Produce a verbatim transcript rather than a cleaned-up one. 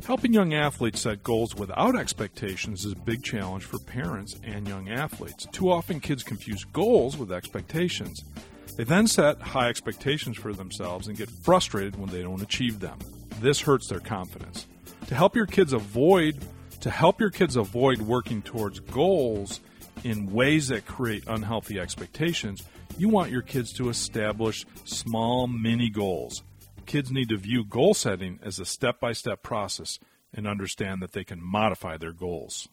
Helping young athletes set goals without expectations is a big challenge for parents and young athletes. Too often kids confuse goals with expectations. They then set high expectations for themselves and get frustrated when they don't achieve them. This hurts their confidence. To help your kids avoid to help your kids avoid working towards goals in ways that create unhealthy expectations, you want your kids to establish small mini goals. Kids need to view goal setting as a step-by-step process and understand that they can modify their goals.